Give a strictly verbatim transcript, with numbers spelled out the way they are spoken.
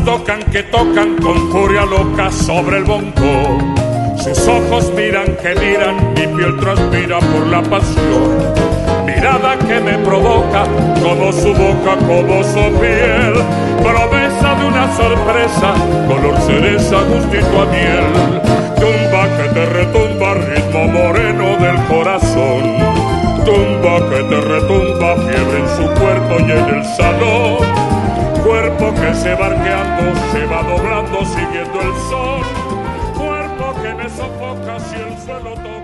manos tocan que tocan con furia loca sobre el bongo. Sus ojos miran que miran, mi piel transpira por la pasión. Mirada que me provoca, como su boca, como su piel. Promesa de una sorpresa, color cereza, gustito a miel. Tumba que te retumba, ritmo moreno del corazón. Tumba que te retumba, fiebre en su cuerpo y en el salón. Cuerpo que se va arqueando, se va doblando siguiendo el sol. Cuerpo que me sofoca si el suelo toca.